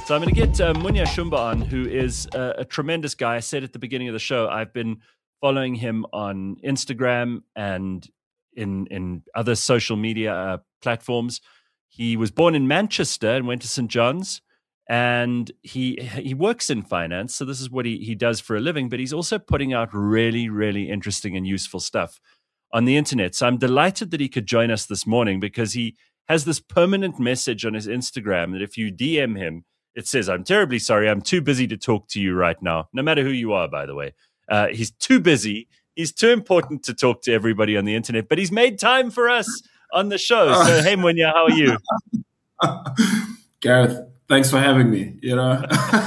So I'm going to get Munya Shumba on, who is a tremendous guy. I said at the beginning of the show, I've been following him on Instagram and in other social media platforms. He was born in Manchester and went to St. John's, and he works in finance. So this is what he does for a living, but he's also putting out really, really interesting and useful stuff on the internet. So I'm delighted that he could join us this morning, because he has this permanent message on his Instagram that if you DM him, it says, "I'm terribly sorry. I'm too busy to talk to you right now." No matter who you are, by the way. He's too busy. He's too important to talk to everybody on the internet, but he's made time for us on the show. So, hey, Munya, how are you? Gareth, thanks for having me. You know,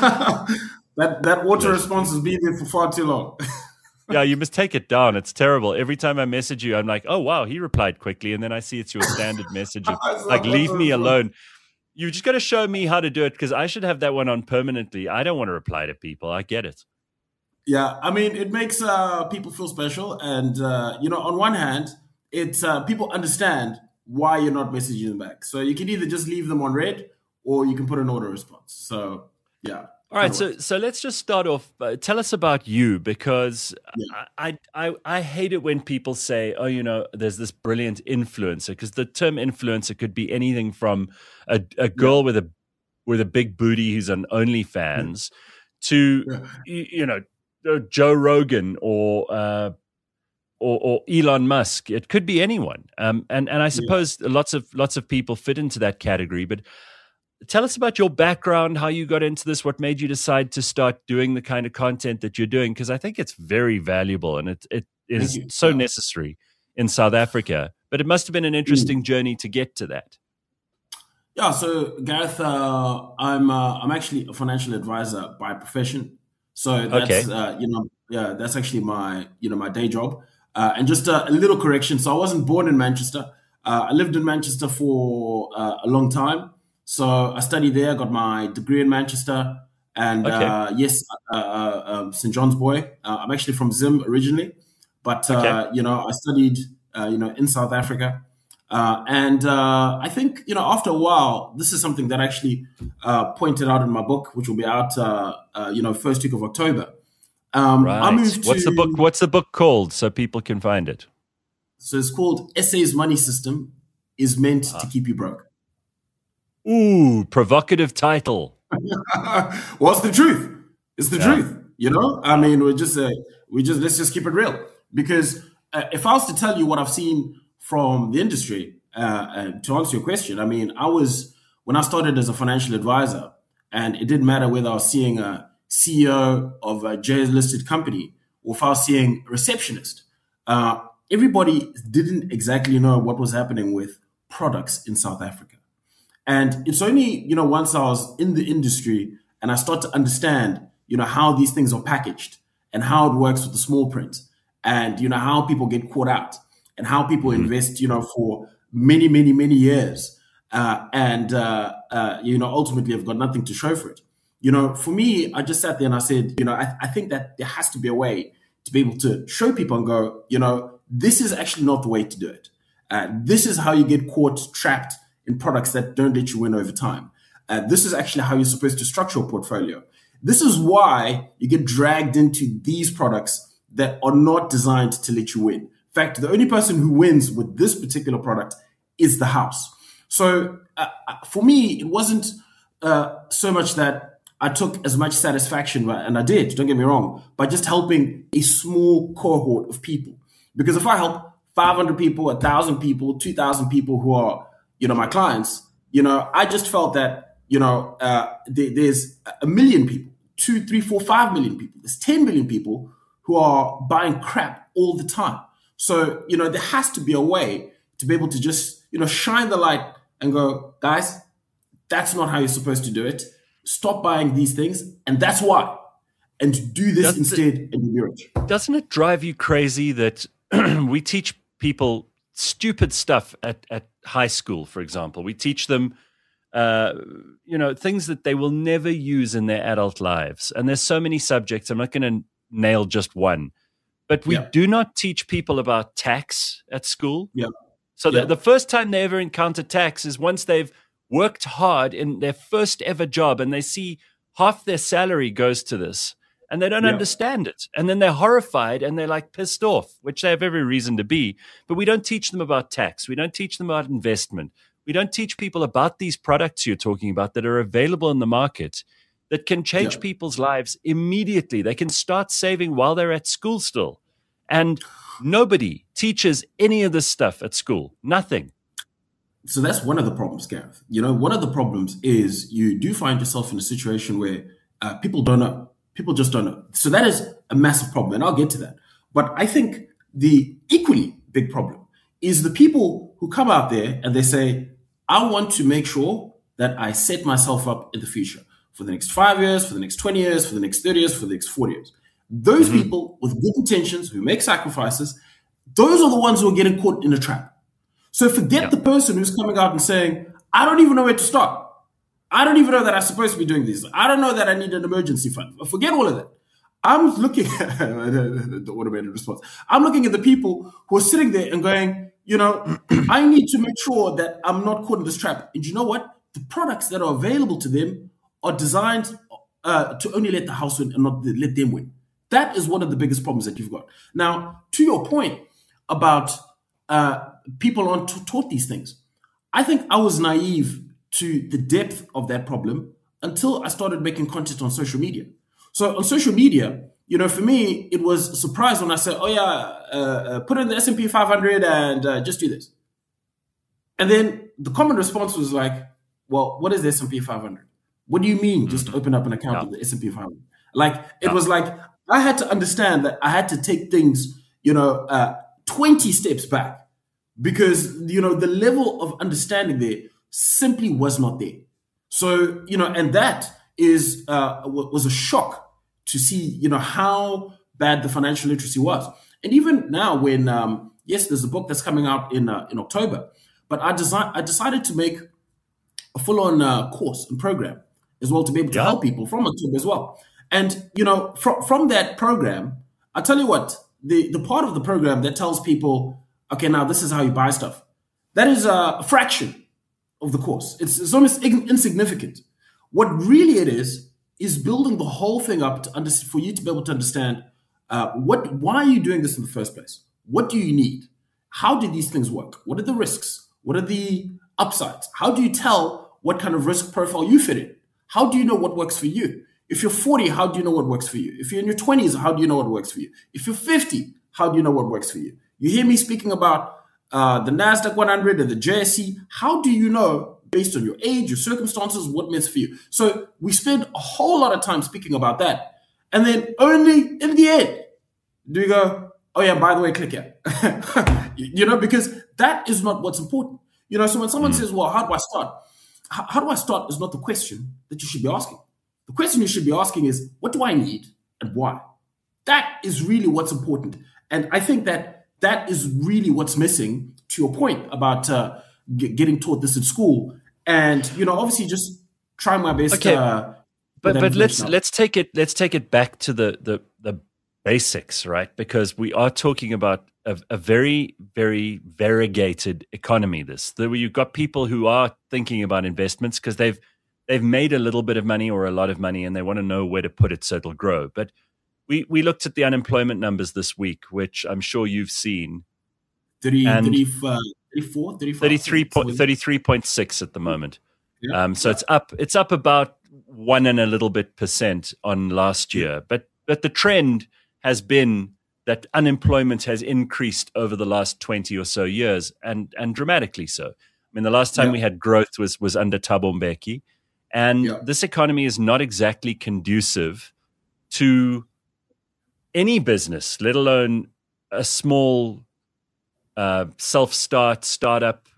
that water response has been there for far too long. Yeah, you must take it down. It's terrible. Every time I message you, I'm like, oh, wow, he replied quickly. And then I see it's your standard message of, like, leave me alone. You just got to show me how to do it, because I should have that one on permanently. I don't want to reply to people. I get it. Yeah, I mean, it makes people feel special. And, on one hand, it's people understand why you're not messaging them back. So you can either just leave them on read, or you can put an auto response. So, yeah. All right, so let's just start off. Tell us about you, because I hate it when people say, "Oh, there's this brilliant influencer," because the term influencer could be anything from a girl with a big booty who's on OnlyFans to Joe Rogan or Elon Musk. It could be anyone, and I suppose lots of people fit into that category, but. Tell us about your background, how you got into this, what made you decide to start doing the kind of content that you're doing, because I think it's very valuable and it is so necessary in South Africa. But it must have been an interesting journey to get to that. Yeah, so Gareth, I'm actually a financial advisor by profession. So that's that's actually my my day job. And just a little correction. So I wasn't born in Manchester. I lived in Manchester for a long time. So I studied there, got my degree in Manchester, and St. John's boy. I'm actually from Zim originally, but I studied in South Africa, and I think after a while, this is something that I actually pointed out in my book, which will be out first week of October. Right. I moved to, What's the book called, so people can find it? So it's called SA's Money System is Meant to Keep You Broke. Ooh, provocative title. Well, it's the truth. It's the truth. I mean, let's just keep it real. Because if I was to tell you what I've seen from the industry, to answer your question, I mean, when I started as a financial advisor, and it didn't matter whether I was seeing a CEO of a J-listed company or if I was seeing a receptionist, everybody didn't exactly know what was happening with products in South Africa. And it's only, once I was in the industry and I start to understand, how these things are packaged and how it works with the small print and, how people get caught out and how people invest, for many, many, many years. Ultimately have got nothing to show for it. For me, I just sat there and I said, I think that there has to be a way to be able to show people and go, this is actually not the way to do it. This is how you get caught trapped in products that don't let you win over time. This is actually how you're supposed to structure a portfolio. This is why you get dragged into these products that are not designed to let you win. In fact, the only person who wins with this particular product is the house. So for me, it wasn't so much that I took as much satisfaction, and I did, don't get me wrong, by just helping a small cohort of people. Because if I help 500 people, 1,000 people, 2,000 people who are my clients, I just felt that, there's 1 million people, 2, 3, 4, 5 million people. There's 10 million people who are buying crap all the time. So, there has to be a way to be able to just, shine the light and go, guys, that's not how you're supposed to do it. Stop buying these things. And that's why. And do this instead and be rich. Doesn't it drive you crazy that we teach people stupid stuff at high school, for example? We teach them, things that they will never use in their adult lives. And there's so many subjects. I'm not going to nail just one, but we do not teach people about tax at school. Yeah. So the first time they ever encounter tax is once they've worked hard in their first ever job, and they see half their salary goes to this, and they don't Yeah. understand it. And then they're horrified and they're like pissed off, which they have every reason to be. But we don't teach them about tax. We don't teach them about investment. We don't teach people about these products you're talking about that are available in the market that can change Yeah. people's lives immediately. They can start saving while they're at school still. And nobody teaches any of this stuff at school. Nothing. So that's one of the problems, Gareth. One of the problems is you do find yourself in a situation where people don't know. People just don't know. So that is a massive problem, and I'll get to that. But I think the equally big problem is the people who come out there and they say, I want to make sure that I set myself up in the future for the next 5 years, for the next 20 years, for the next 30 years, for the next 40 years. Those people with good intentions who make sacrifices, those are the ones who are getting caught in a trap. So forget the person who's coming out and saying, I don't even know where to start. I don't even know that I'm supposed to be doing this. I don't know that I need an emergency fund. Forget all of that. I'm looking at the automated response. I'm looking at the people who are sitting there and going, I need to make sure that I'm not caught in this trap. And you know what? The products that are available to them are designed to only let the house win and not let them win. That is one of the biggest problems that you've got. Now, to your point about people aren't taught these things, I think I was naive to the depth of that problem until I started making content on social media. So on social media, for me, it was a surprise when I said, put in the S&P 500 and just do this. And then the common response was like, well, what is the S&P 500? What do you mean just open up an account with the S&P 500? Like, it was like, I had to understand that I had to take things, 20 steps back because, the level of understanding there simply was not there. So, and that is was a shock to see, how bad the financial literacy was. And even now when, yes, there's a book that's coming out in October, but I decided to make a full-on course and program as well to be able to help people from October as well. And, from that program, I'll tell you what, the part of the program that tells people, okay, now this is how you buy stuff, that is a fraction of the course. It's almost insignificant. What really it is building the whole thing up for you to be able to understand why are you doing this in the first place? What do you need? How do these things work? What are the risks? What are the upsides? How do you tell what kind of risk profile you fit in? How do you know what works for you? If you're 40, how do you know what works for you? If you're in your 20s, how do you know what works for you? If you're 50, how do you know what works for you? You hear me speaking about the NASDAQ 100 and the JSE. How do you know, based on your age, your circumstances, what means for you? So we spend a whole lot of time speaking about that. And then only in the end do you go, oh yeah, by the way, click here. Because that is not what's important. So when someone says, well, how do I start? How do I start is not the question that you should be asking. The question you should be asking is, what do I need and why? That is really what's important. And I think that is really what's missing, to your point about getting taught this in school. And, obviously just trying my best. Okay. But let's take it back to the basics, right? Because we are talking about a very, very variegated economy. You've got people who are thinking about investments because they've made a little bit of money or a lot of money and they want to know where to put it so it'll grow. But we looked at the unemployment numbers this week, which I'm sure you've seen. 33.6 at the moment. Yeah. So it's up about 1 and a little bit % on last year. But the trend has been that unemployment has increased over the last 20 or so years, and dramatically so. I mean, the last time we had growth was under Thabo Mbeki, and this economy is not exactly conducive to any business, let alone a small startup,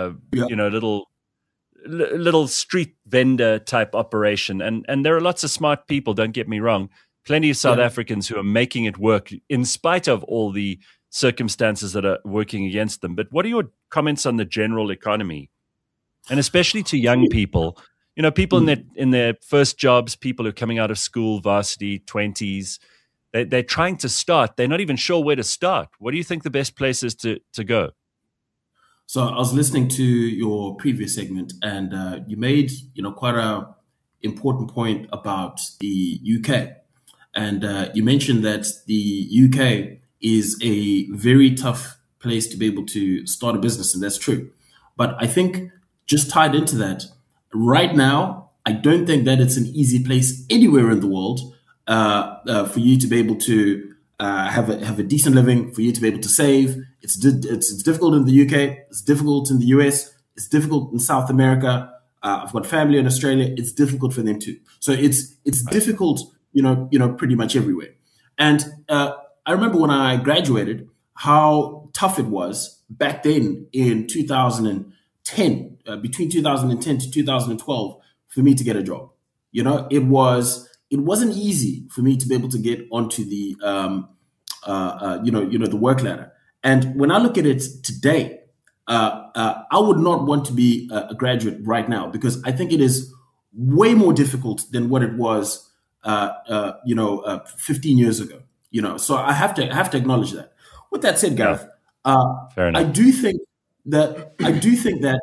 little street vendor type operation. And there are lots of smart people, don't get me wrong, plenty of South Africans who are making it work in spite of all the circumstances that are working against them. But what are your comments on the general economy? And especially to young people, people in their first jobs, people who are coming out of school, varsity, 20s, they're trying to start. They're not even sure where to start. What do you think the best place is to go? So I was listening to your previous segment, and you made quite a important point about the UK, and you mentioned that the UK is a very tough place to be able to start a business, and that's true. But I think just tied into that, right now, I don't think that it's an easy place anywhere in the world for you to be able to have a decent living, for you to be able to save. It's difficult in the UK. It's difficult in the US. It's difficult in South America. I've got family in Australia. It's difficult for them too. So it's difficult, pretty much everywhere. And I remember when I graduated, how tough it was back then in 2010, between 2010 to 2012, for me to get a job. It wasn't easy for me to be able to get onto the the work ladder. And when I look at it today, I would not want to be a graduate right now because I think it is way more difficult than what it was 15 years ago. So I have to acknowledge that. With that said, Gareth, Fair enough. I do think that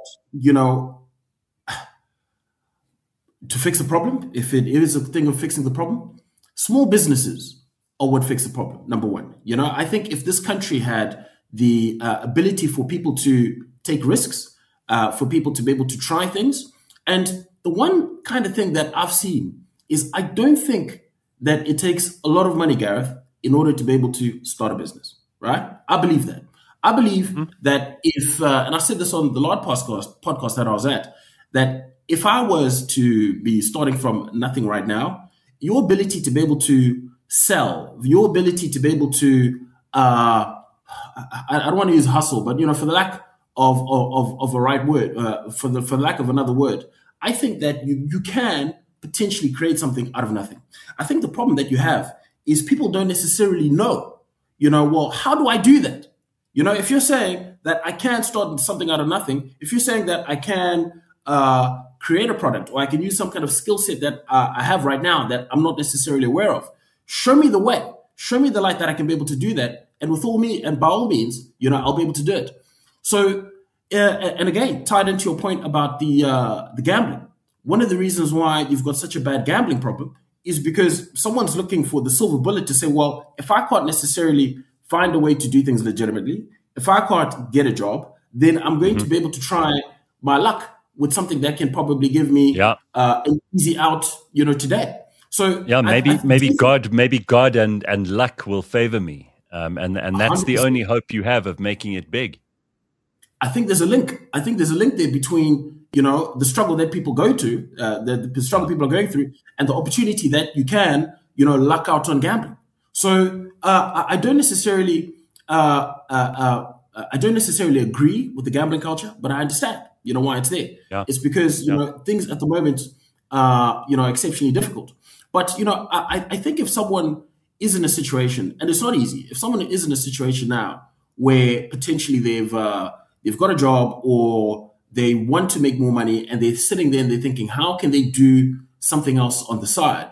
to fix the problem, if it is a thing of fixing the problem, small businesses are what fix the problem. Number one, I think if this country had the ability for people to take risks, for people to be able to try things, and the one kind of thing that I've seen is I don't think that it takes a lot of money, Gareth, in order to be able to start a business, right? I believe that. I believe that if, and I said this on the last podcast that I was at, that if I was to be starting from nothing right now, your ability to be able to sell, your ability to be able to, I don't want to use hustle, but for the lack of a right word, for the lack of another word, I think that you can potentially create something out of nothing. I think the problem that you have is people don't necessarily know, well, how do I do that? If you're saying that I can start something out of nothing, if you're saying that I can create a product or I can use some kind of skill set that I have right now that I'm not necessarily aware of, show me the way, show me the light that I can be able to do that. And by all means, I'll be able to do it. So, and again, tied into your point about the gambling, one of the reasons why you've got such a bad gambling problem is because someone's looking for the silver bullet to say, well, if I can't necessarily find a way to do things legitimately, if I can't get a job, then I'm going to be able to try my luck with something that can probably give me an easy out, today. So maybe God and luck will favor me, and that's 100%. The only hope you have of making it big. I think there's a link. I think there's a link there between the struggle that people go to, the struggle people are going through, and the opportunity that you can luck out on gambling. So I don't necessarily agree with the gambling culture, but I understand why it's there. It's because things at the moment are exceptionally difficult. But I think if someone is in a situation, and it's not easy, if someone is in a situation now where potentially they've got a job or they want to make more money and they're sitting there and they're thinking, how can they do something else on the side?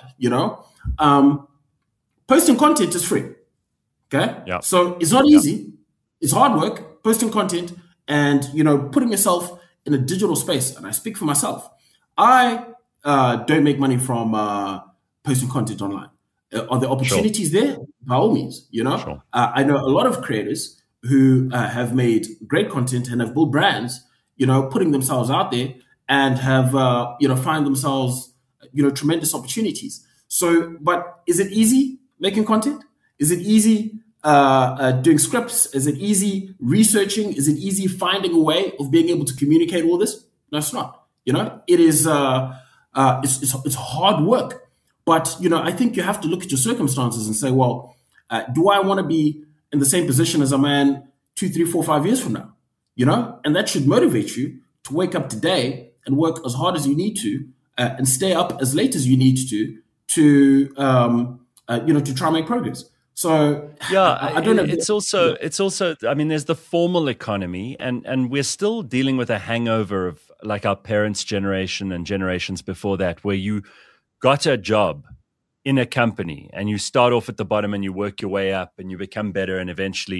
Posting content is free. Okay. Yeah. So it's not easy. It's hard work, posting content and, putting yourself in a digital space. And I speak for myself. I don't make money from posting content online. Are there opportunities there? By all means, Sure. I know a lot of creators who have made great content and have built brands, putting themselves out there and have, find themselves, tremendous opportunities. So, but is it easy making content? Is it easy doing scripts? Is it easy researching? Is it easy finding a way of being able to communicate all this? No, it's not. It is, it's hard work. But, I think you have to look at your circumstances and say, well, do I want to be in the same position as a man 2, 3, 4, 5 years from now? And that should motivate you to wake up today and work as hard as you need to and stay up as late as you need to try and make progress. So I don't know. It's also. I mean, there's the formal economy, and we're still dealing with a hangover of like our parents' generation and generations before that, where you got a job in a company and you start off at the bottom and you work your way up and you become better and eventually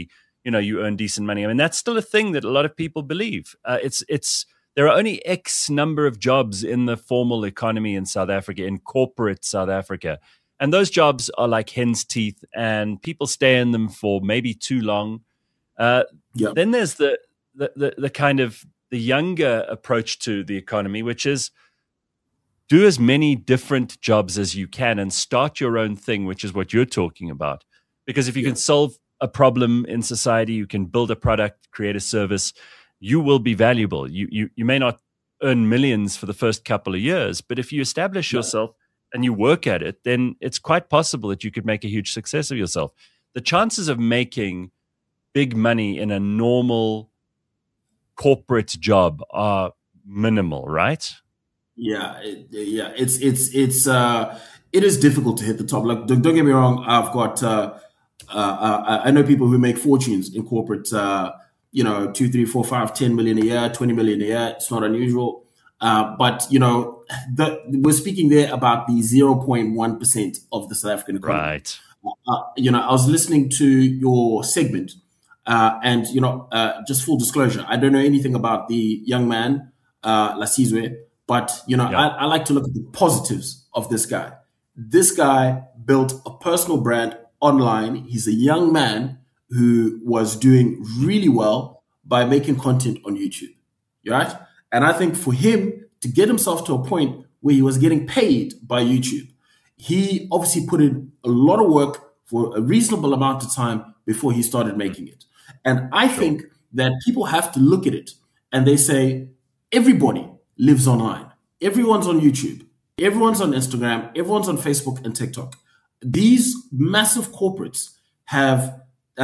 you earn decent money. I mean, that's still a thing that a lot of people believe. There are only X number of jobs in the formal economy in South Africa, in corporate South Africa. And those jobs are like hen's teeth, and people stay in them for maybe too long. Then there's the kind of the younger approach to the economy, which is do as many different jobs as you can and start your own thing, which is what you're talking about. Because if you can solve a problem in society, you can build a product, create a service, you will be valuable. You may not earn millions for the first couple of years, but if you establish yourself and you work at it, then it's quite possible that you could make a huge success of yourself. The chances of making big money in a normal corporate job are minimal, right? It is difficult to hit the top. Like, don't get me wrong. I've got I know people who make fortunes in corporate. 2, 3, 4, 5, 10 million a year, 20 million a year. It's not unusual. But we're speaking there about the 0.1% of the South African economy. Right. I was listening to your segment, and just full disclosure, I don't know anything about the young man, Lasizwe, but I like to look at the positives of this guy. This guy built a personal brand online. He's a young man who was doing really well by making content on YouTube, right? And I think for him to get himself to a point where he was getting paid by YouTube, he obviously put in a lot of work for a reasonable amount of time before he started making it. And I think that people have to look at it and they say, everybody lives online. Everyone's on YouTube. Everyone's on Instagram. Everyone's on Facebook and TikTok. These massive corporates have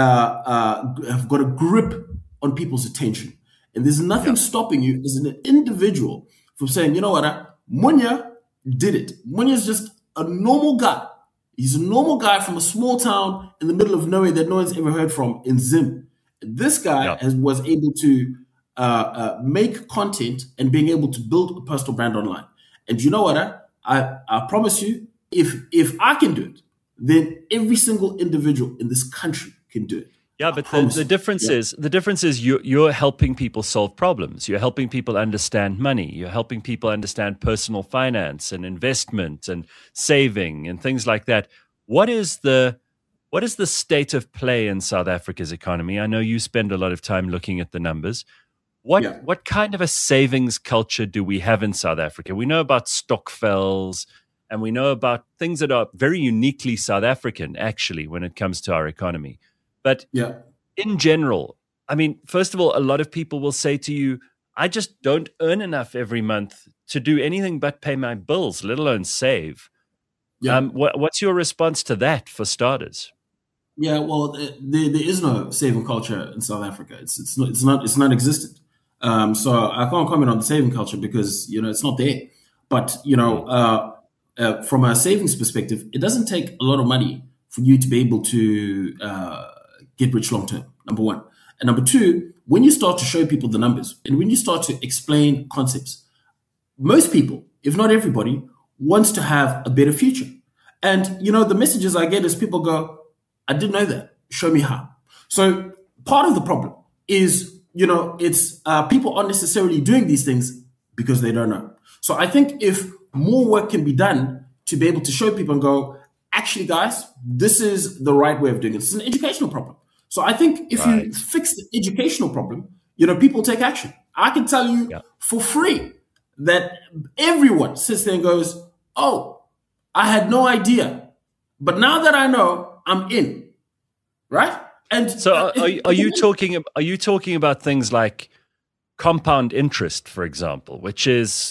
got a grip on people's attention. And there's nothing stopping you as an individual from saying, you know what, Munya did it. Munya's just a normal guy. He's a normal guy from a small town in the middle of nowhere that no one's ever heard from in Zim. This guy was able to make content and being able to build a personal brand online. And you know what, I promise you, if I can do it, then every single individual in this country can do it. Yeah, but the difference is you're helping people solve problems. You're helping people understand money. You're helping people understand personal finance and investment and saving and things like that. What is the state of play in South Africa's economy? I know you spend a lot of time looking at the numbers. What kind of a savings culture do we have in South Africa? We know about stokvels, and we know about things that are very uniquely South African, actually, when it comes to our economy. But in general, I mean, first of all, a lot of people will say to you, I just don't earn enough every month to do anything but pay my bills, let alone save. What's your response to that, for starters? Yeah, well, there is no saving culture in South Africa. It's non-existent. So I can't comment on the saving culture because it's not there. But from a savings perspective, it doesn't take a lot of money for you to be able to get rich long term, number one. And number two, when you start to show people the numbers and when you start to explain concepts, most people, if not everybody, wants to have a better future. And, the messages I get is people go, I didn't know that. Show me how. So part of the problem is, it's people aren't necessarily doing these things because they don't know. So I think if more work can be done to be able to show people and go, actually, guys, this is the right way of doing it. It's an educational problem. So I think if you fix the educational problem, people take action. I can tell you for free that everyone sits there and goes, oh, I had no idea. But now that I know, I'm in. Right? And so are you talking about things like compound interest, for example, which is,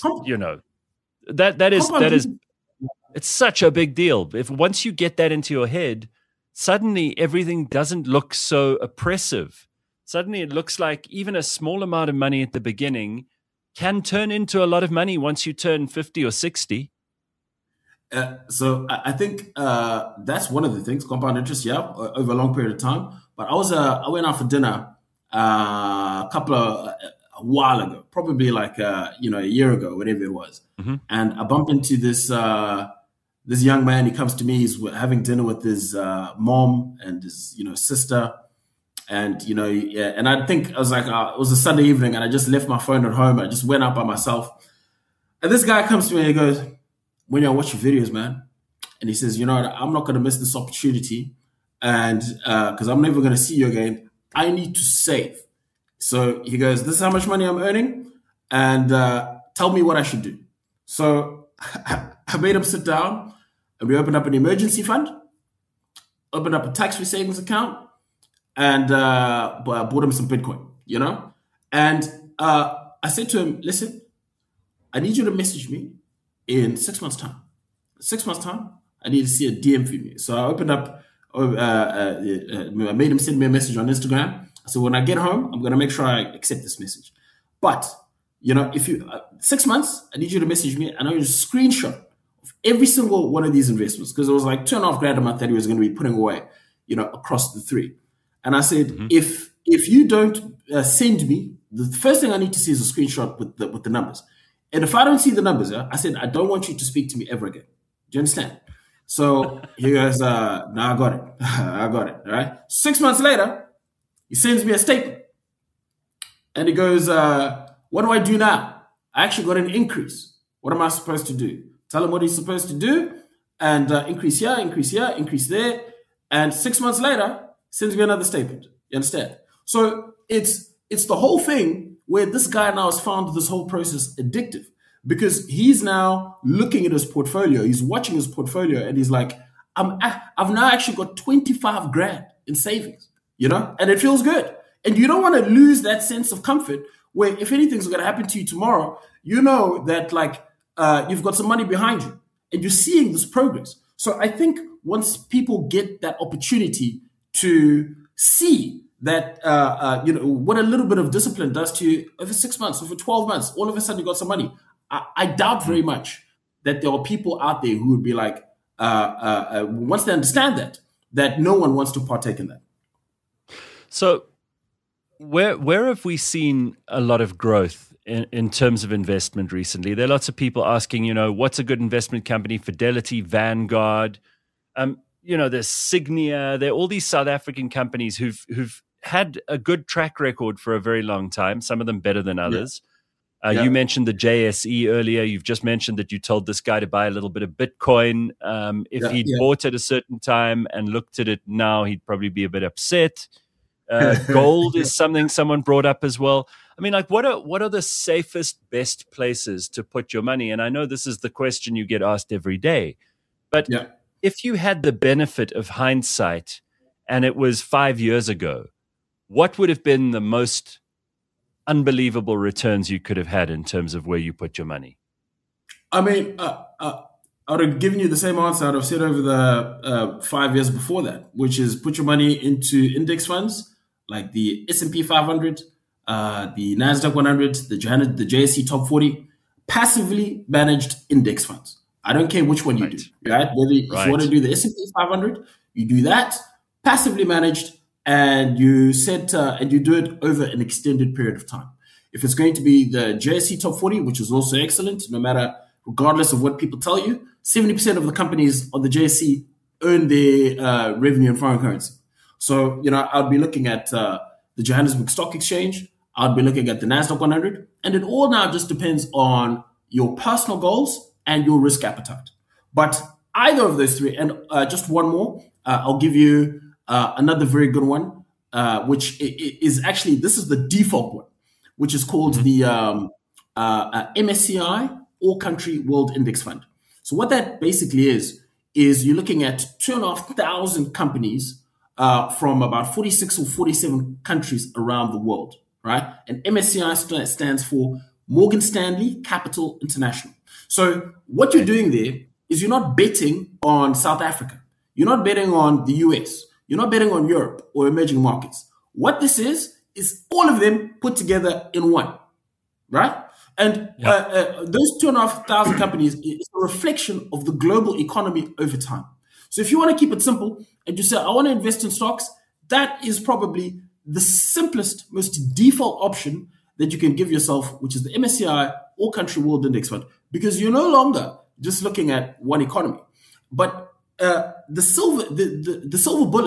that is it's such a big deal. If once you get that into your head, suddenly everything doesn't look so oppressive. Suddenly it looks like even a small amount of money at the beginning can turn into a lot of money once you turn 50 or 60. So I think that's one of the things, compound interest, over a long period of time. But I went out for dinner a while ago, probably like a year ago, whatever it was, and I bumped into this young man. He comes to me. He's having dinner with his mom and his sister, And, yeah, and I think I was like, it was a Sunday evening and I just left my phone at home. I just went out by myself. And this guy comes to me and he goes, when I watch your videos, man. And he says, I'm not going to miss this opportunity. And because I'm never going to see you again, I need to save. So he goes, this is how much money I'm earning. And tell me what I should do. So I made him sit down and we opened up an emergency fund, opened up a tax-free savings account, and bought him some Bitcoin, And I said to him, listen, I need you to message me in 6 months' time. 6 months' time, I need to see a DM from you. So I opened up, I made him send me a message on Instagram. So when I get home, I'm going to make sure I accept this message. But, if you, 6 months, I need you to message me and I need a screenshot of every single one of these investments, because it was like $2,500 a month that he was going to be putting away, across the three. And I said, if you don't send me, the first thing I need to see is a screenshot with the numbers. And if I don't see the numbers, I said, I don't want you to speak to me ever again. Do you understand? So he goes, no, I got it. I got it. All right. 6 months later, he sends me a statement. And he goes, what do I do now? I actually got an increase. What am I supposed to do? Tell him what he's supposed to do and increase here, increase here, increase there. And 6 months later, sends me another statement. You understand? So it's the whole thing where this guy now has found this whole process addictive, because he's now looking at his portfolio. He's watching his portfolio and he's like, I've now actually got 25 grand in savings, and it feels good. And you don't want to lose that sense of comfort where if anything's going to happen to you tomorrow, that you've got some money behind you and you're seeing this progress. So I think once people get that opportunity to see that, what a little bit of discipline does to you over 6 months, over 12 months, all of a sudden you got some money. I doubt very much that there are people out there who would be like, once they understand that no one wants to partake in that. So where have we seen a lot of growth in terms of investment recently? There are lots of people asking, what's a good investment company? Fidelity, Vanguard, there's Signia. There are all these South African companies who've had a good track record for a very long time, some of them better than others. Yeah. You mentioned the JSE earlier. You've just mentioned that you told this guy to buy a little bit of Bitcoin. If he'd bought at a certain time and looked at it now, he'd probably be a bit upset. Gold is something someone brought up as well. I mean, like, what are the safest, best places to put your money? And I know this is the question you get asked every day, but if you had the benefit of hindsight and it was 5 years ago, what would have been the most unbelievable returns you could have had in terms of where you put your money? I mean, I would have given you the same answer I would have said over the 5 years before that, which is put your money into index funds like the S&P 500, the NASDAQ 100, the JSE Top 40, passively managed index funds. I don't care which one you do, right? Whether if you want to do the S&P 500, you do that, passively managed, and you do it over an extended period of time. If it's going to be the JSE Top 40, which is also excellent, regardless of what people tell you, 70% of the companies on the JSE earn their revenue in foreign currency. So, I'd be looking at the Johannesburg Stock Exchange. I'd be looking at the NASDAQ 100. And it all now just depends on your personal goals and your risk appetite. But either of those three, and just one more, I'll give you another very good one, which is actually, this is the default one, which is called the MSCI All Country World Index Fund. So what that basically is you're looking at 2,500 companies from about 46 or 47 countries around the world, right? And MSCI stands for Morgan Stanley Capital International. So what you're doing there is you're not betting on South Africa. You're not betting on the US. You're not betting on Europe or emerging markets. What this is all of them put together in one, right? And those 2,500 companies is a reflection of the global economy over time. So if you want to keep it simple and you say, I want to invest in stocks, that is probably the simplest, most default option that you can give yourself, which is the MSCI All Country World Index Fund, because you're no longer just looking at one economy. But the silver bullet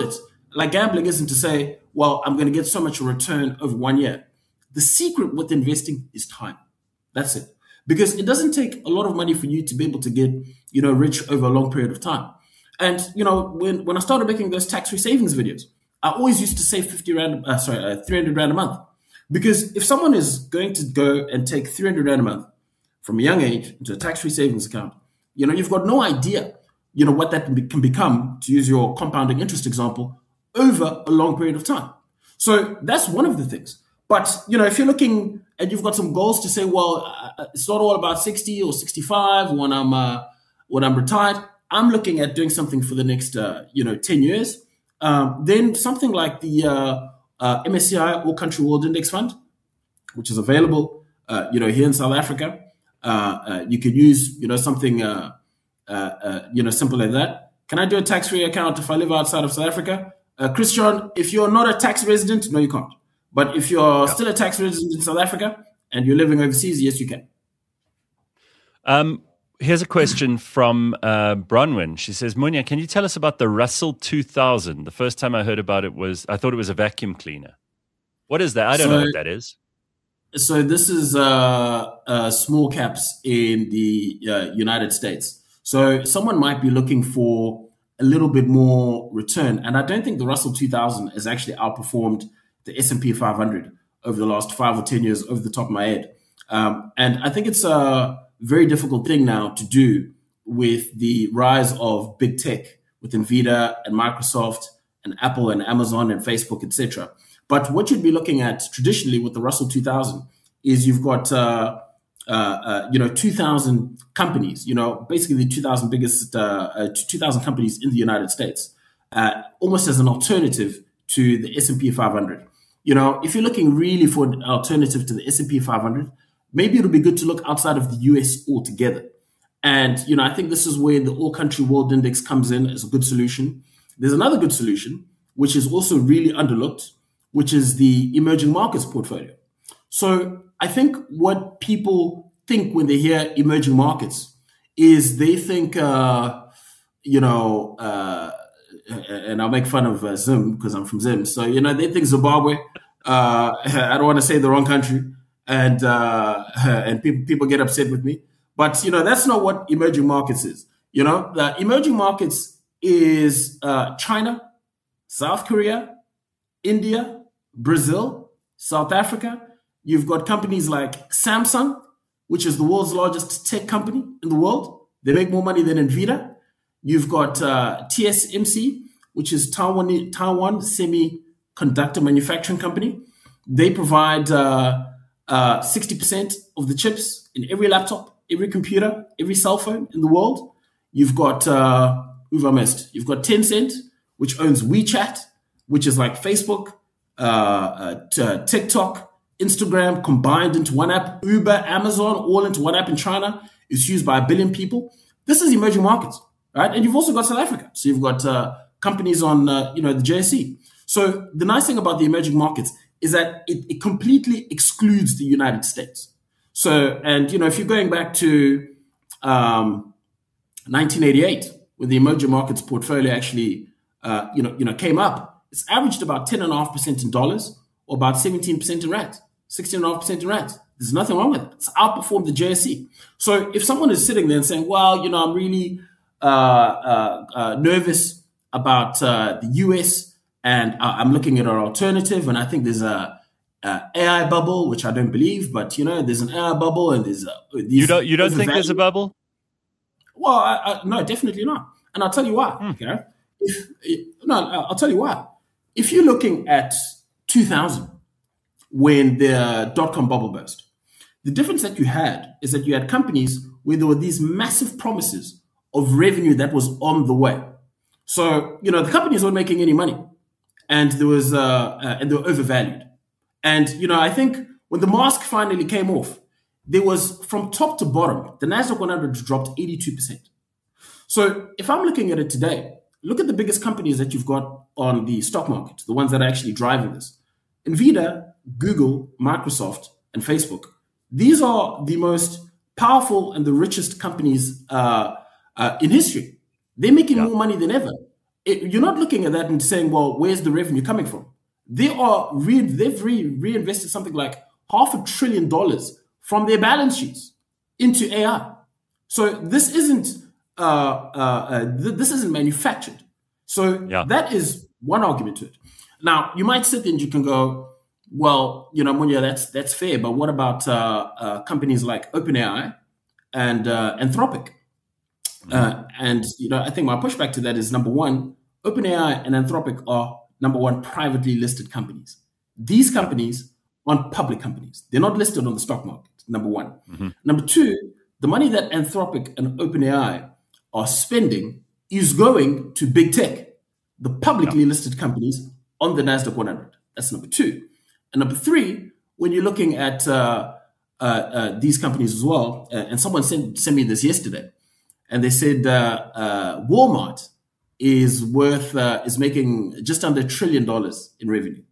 like gambling isn't to say, well, I'm going to get so much return over 1 year. The secret with investing is time. That's it. Because it doesn't take a lot of money for you to be able to get, rich over a long period of time. And, when I started making those tax-free savings videos, I always used to save 300 Rand a month. Because if someone is going to go and take 300 Rand a month from a young age into a tax-free savings account, you've got no idea, what that can become, to use your compounding interest example, over a long period of time. So that's one of the things. But, if you're looking and you've got some goals to say, well, it's not all about 60 or 65 when I'm retired, I'm looking at doing something for the next, 10 years. Then something like the MSCI All Country World Index Fund, which is available, here in South Africa. You could use, something, simple like that. Can I do a tax-free account if I live outside of South Africa? Christian, if you're not a tax resident, no, you can't. But if you're still a tax resident in South Africa and you're living overseas, yes, you can. Here's a question from Bronwyn. She says, Munya, can you tell us about the Russell 2000? The first time I heard about it I thought it was a vacuum cleaner. What is that? I don't know what that is. So this is small caps in the United States. So someone might be looking for a little bit more return. And I don't think the Russell 2000 has actually outperformed the S&P 500 over the last 5 or 10 years, over the top of my head. And I think it's a very difficult thing now to do with the rise of big tech, with NVIDIA and Microsoft and Apple and Amazon and Facebook, etc. But what you'd be looking at traditionally with the Russell 2000 is you've got 2,000 companies, basically the 2,000 biggest 2,000 companies in the United States, almost as an alternative to the S&P 500. If you're looking really for an alternative to the S&P 500, maybe it'll be good to look outside of the US altogether. And, I think this is where the All Country World Index comes in as a good solution. There's another good solution, which is also really underlooked, which is the emerging markets portfolio. So I think what people think when they hear emerging markets is they think, and I'll make fun of Zim because I'm from Zim. So, they think Zimbabwe. I don't want to say the wrong country, and people get upset with me. But, that's not what emerging markets is. The emerging markets is China, South Korea, India, Brazil, South Africa. You've got companies like Samsung, which is the world's largest tech company in the world. They make more money than NVIDIA. You've got TSMC, which is Taiwan Semiconductor Manufacturing Company. They provide 60% of the chips in every laptop, every computer, every cell phone in the world. You've got, who've I missed? You've got Tencent, which owns WeChat, which is like Facebook, TikTok, Instagram combined into one app. Uber, Amazon, all into one app in China. It's used by 1 billion people. This is emerging markets. Right. And you've also got South Africa. So you've got companies on, the JSE. So the nice thing about the emerging markets is that it completely excludes the United States. So, and, if you're going back to 1988, when the emerging markets portfolio actually, came up, it's averaged about 10.5% in dollars or about 17% in rand, 16.5% in rand. There's nothing wrong with it. It's outperformed the JSE. So if someone is sitting there and saying, well, I'm really nervous about the US, and I'm looking at an alternative, and I think there's a AI bubble, which I don't believe, but there's an AI bubble, and there's you don't think there's a bubble? Well, no, definitely not, and I'll tell you why. Okay, I'll tell you why. If you're looking at 2000, when the .com bubble burst, the difference that you had is that you had companies where there were these massive promises of revenue that was on the way. So, the companies weren't making any money, and there was, and they were overvalued. And, I think when the mask finally came off, there was from top to bottom, the Nasdaq 100 dropped 82%. So if I'm looking at it today, look at the biggest companies that you've got on the stock market, the ones that are actually driving this. NVIDIA, Google, Microsoft, and Facebook. These are the most powerful and the richest companies in history. They're making more money than ever. you're not looking at that and saying, well, where's the revenue coming from? They've reinvested something like $500 billion from their balance sheets into AI. So this isn't manufactured. So that is one argument to it. Now you might sit there and you can go, well, Munya, that's fair, but what about companies like OpenAI and Anthropic? And I think my pushback to that is, number one, OpenAI and Anthropic are, number one, privately listed companies. These companies aren't public companies. They're not listed on the stock market, number one. Mm-hmm. Number two, the money that Anthropic and OpenAI are spending is going to big tech, the publicly listed companies on the NASDAQ 100. That's number two. And number three, when you're looking at these companies as well, and someone sent me this yesterday, and they said Walmart is making just under $1 trillion in revenue,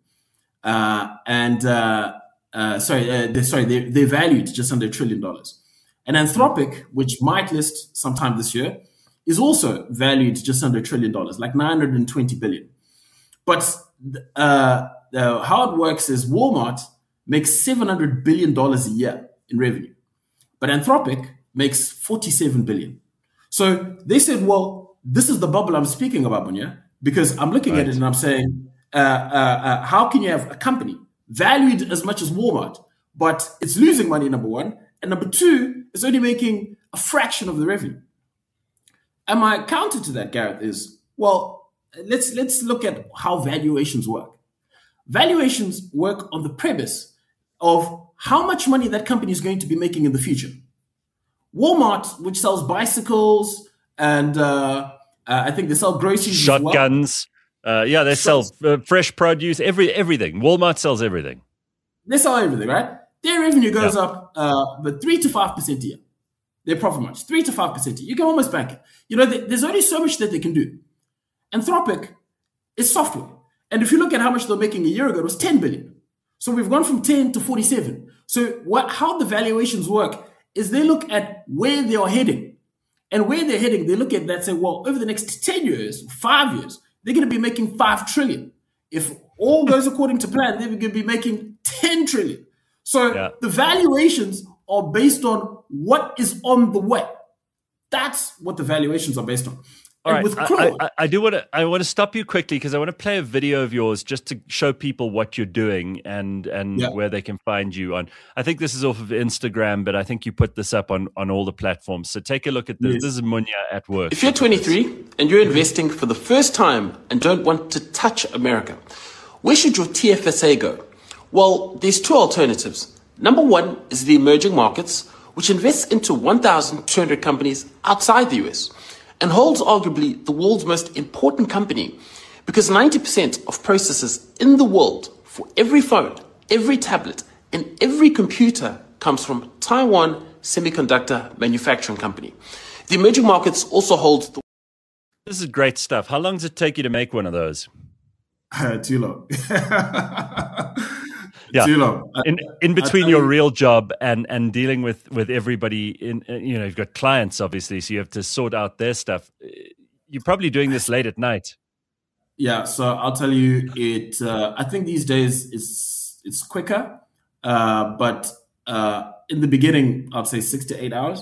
they're valued just under $1 trillion. And Anthropic, which might list sometime this year, is also valued just under $1 trillion, like $920 billion. But how it works is Walmart makes $700 billion a year in revenue, but Anthropic makes $47 billion. So they said, well, this is the bubble I'm speaking about, Munya, because I'm looking at it and I'm saying, how can you have a company valued as much as Walmart, but it's losing money, number one, and number two, it's only making a fraction of the revenue? And my counter to that, Gareth, is, well, let's look at how valuations work. Valuations work on the premise of how much money that company is going to be making in the future. Walmart, which sells bicycles and I think they sell groceries, shotguns. They sell fresh produce, everything. Walmart sells everything. They sell everything, right? Their revenue goes up, but 3 to 5% a year. Their profit margin, 3 to 5% a year. You can almost bank it. There's only so much that they can do. Anthropic is software. And if you look at how much they were making a year ago, it was 10 billion. So we've gone from 10 to 47. So how the valuations work is they look at where they are heading. And where they're heading, they look at that and say, well, over the next 10 years, 5 years, they're going to be making 5 trillion. If all goes according to plan, they're going to be making 10 trillion. So the valuations are based on what is on the way. That's what the valuations are based on. All right, I want to stop you quickly because I want to play a video of yours just to show people what you're doing and where they can find you on. I think this is off of Instagram, but I think you put this up on all the platforms. So take a look at this. Yes. This is Munya at work. If you're 23 and you're investing for the first time and don't want to touch America, where should your TFSA go? Well, there's two alternatives. Number one is the emerging markets, which invests into 1,200 companies outside the US. And holds arguably the world's most important company because 90% of processors in the world for every phone, every tablet, and every computer comes from Taiwan Semiconductor Manufacturing Company. The emerging markets also holds the... This is great stuff. How long does it take you to make one of those? Too long. Yeah. Too long. In between your real job and dealing with everybody you've got clients, obviously, so you have to sort out their stuff. You're probably doing this late at night. Yeah. So I'll tell you I think these days it's quicker. But in the beginning, I'd say 6 to 8 hours,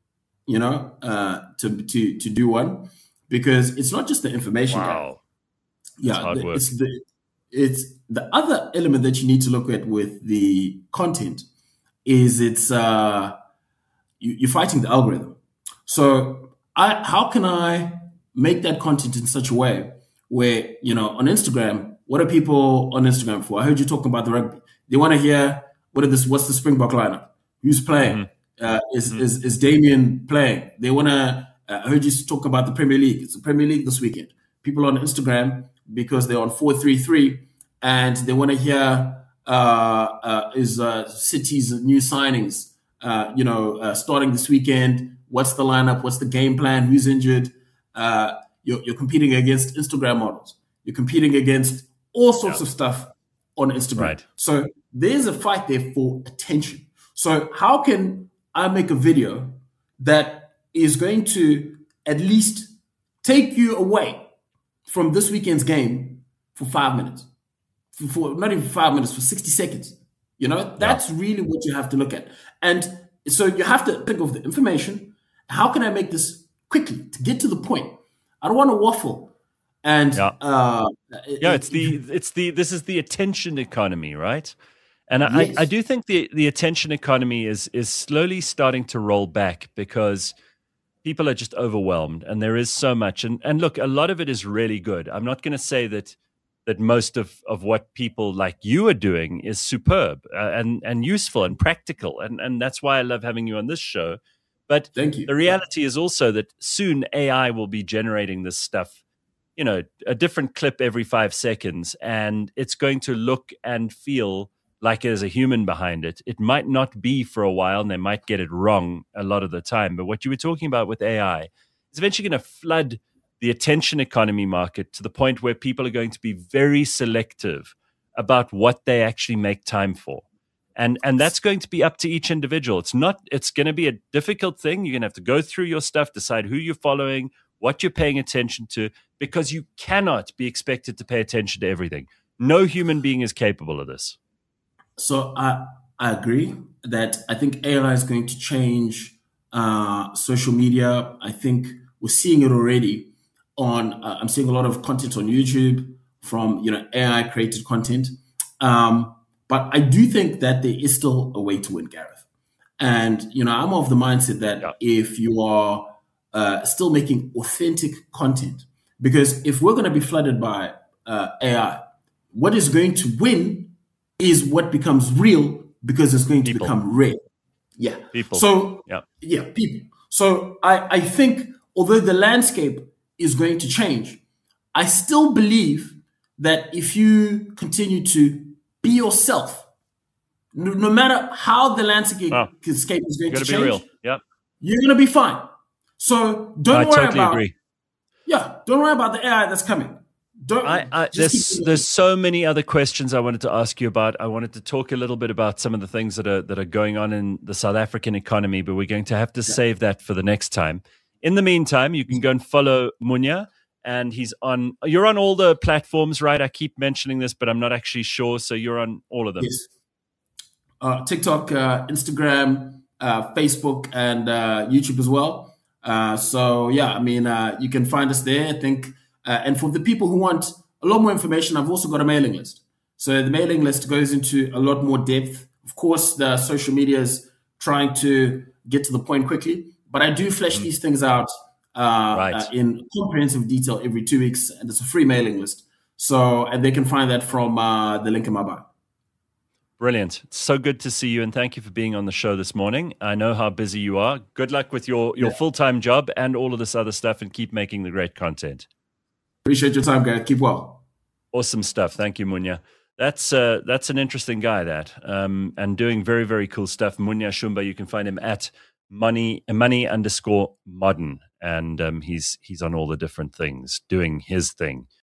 to do one, because it's not just the information. Wow. Yeah. It's the other element that you need to look at with the content is you're fighting the algorithm. So how can I make that content in such a way where, on Instagram, what are people on Instagram for? I heard you talking about the rugby. They want to hear what's the Springbok lineup? Who's playing? Mm-hmm. Is Damien playing? They want to. I heard you talk about the Premier League. It's the Premier League this weekend. People on Instagram, because they're on 433 and they want to hear City's new signings, starting this weekend. What's the lineup? What's the game plan? Who's injured? You're competing against Instagram models. You're competing against all sorts of stuff on Instagram. Right. So there's a fight there for attention. So how can I make a video that is going to at least take you away from this weekend's game for 5 minutes, for not even 5 minutes, for 60 seconds. That's really what you have to look at. And so you have to think of the information. How can I make this quickly to get to the point? I don't want to waffle. And this is the attention economy, right? And yes. I do think the attention economy is slowly starting to roll back because people are just overwhelmed and there is so much. And look, a lot of it is really good. I'm not going to say that most of what people like you are doing is superb and useful and practical. And that's why I love having you on this show. But thank you. The reality is also that soon AI will be generating this stuff, a different clip every 5 seconds, and it's going to look and feel like there's a human behind it. It might not be for a while, and they might get it wrong a lot of the time. But what you were talking about with AI is eventually going to flood the attention economy market to the point where people are going to be very selective about what they actually make time for. And that's going to be up to each individual. It's going to be a difficult thing. You're going to have to go through your stuff, decide who you're following, what you're paying attention to, because you cannot be expected to pay attention to everything. No human being is capable of this. So I agree that I think AI is going to change social media. I think we're seeing it already I'm seeing a lot of content on YouTube from, AI created content. But I do think that there is still a way to win, Gareth. And, I'm of the mindset that if you are still making authentic content, because if we're going to be flooded by AI, what is going to win is what becomes real, because it's going to become rare. Yeah. People. So, people. So I think although the landscape is going to change, I still believe that if you continue to be yourself, no matter how the landscape is going to change, be real. You're going to be fine. So don't worry about. Agree. Don't worry about the AI that's coming. There's so many other questions I wanted to ask you about. I wanted to talk a little bit about some of the things that are going on in the South African economy, but we're going to have to save that for the next time. In the meantime, you can go and follow Munya, and you're on all the platforms, right? I keep mentioning this, but I'm not actually sure. So you're on all of them. Yes. TikTok, Instagram, Facebook, and YouTube as well. You can find us there, I think. And for the people who want a lot more information, I've also got a mailing list. So the mailing list goes into a lot more depth. Of course, the social media is trying to get to the point quickly, but I do flesh these things out in comprehensive detail every 2 weeks, and it's a free mailing list. So, and they can find that from the link in my bio. Brilliant. It's so good to see you, and thank you for being on the show this morning. I know how busy you are. Good luck with your full-time job and all of this other stuff, and keep making the great content. Appreciate your time, guys. Keep well. Awesome stuff. Thank you, Munya. That's an interesting guy, and doing very, very cool stuff. Munya Shumba, you can find him at money_modern, and he's on all the different things, doing his thing.